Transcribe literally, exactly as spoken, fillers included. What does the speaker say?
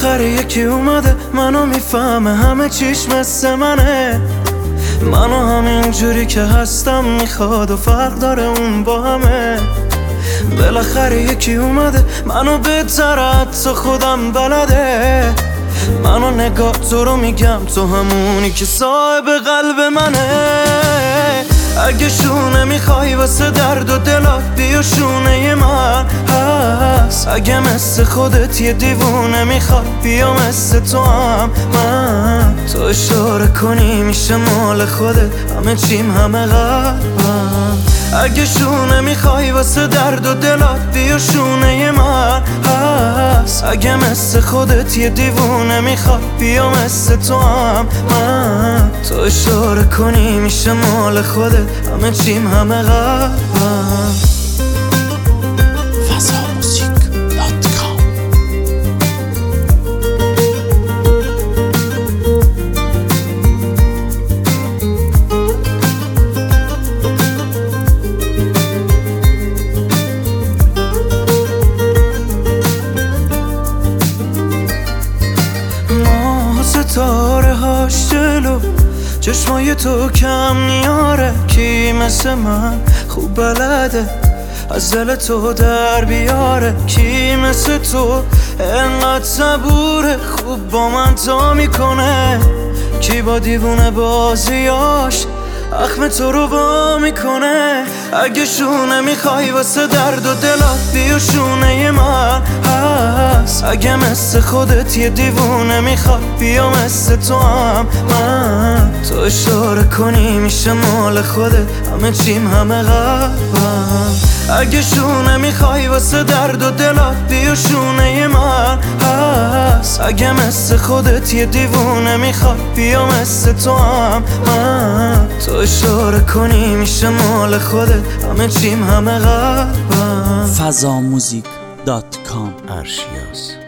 بالاخره یکی اومده منو میفهمه همه چیش مثل منه، منو همینجوری که هستم میخواد و فرق داره اون با همه. بالاخره یکی اومده منو بهتر حتی خودم بلده، منو نگاه تو رو میگم تو همونی که صاحب قلب منه. اگه شونه میخوای واسه درد و دلات بیا شونه من هست، اگه مثل خودت یه دیوونه میخواد بیا مثل تو هم من. تو اشاره کنی میشه مال خودت همه چیم همه قلبم. اگه شونه میخوای واسه درد و دلات بیا شونه من هست، اگه مثل خودت یه دیوونه میخواد بیا مثل تو هم من. تو اشاره کنی میشه مال خودت همه چیم همه قلبم. فضا موزیک دات کام. ستاره هاش جلو چشمای تو کم نیاره، کی مثل من خوب بلده از دل تو در بیاره، کی مثل تو انقدر صبوره خوب با من تا میکنه، کی با دیوونه بازیاش اخم تو رو وا میکنه. اگه شونه میخوای واسه درد و دلات بیا شونه من هست، اگه مثل خودت یه دیوونه میخواد بیا مثل تو هم من. تو اشاره کنی میشه مال خودت همه چیم همه قلبم. اگه شونه میخوای واسه درد و دلات بیا شونه من هست، اگه مثل خودت یه دیوونه میخواد بیا مثل تو هم من. تو اشاره کنی میشه مال خودت همه چیم همه قلبم. فضا موزیک دات کام. ارشیاس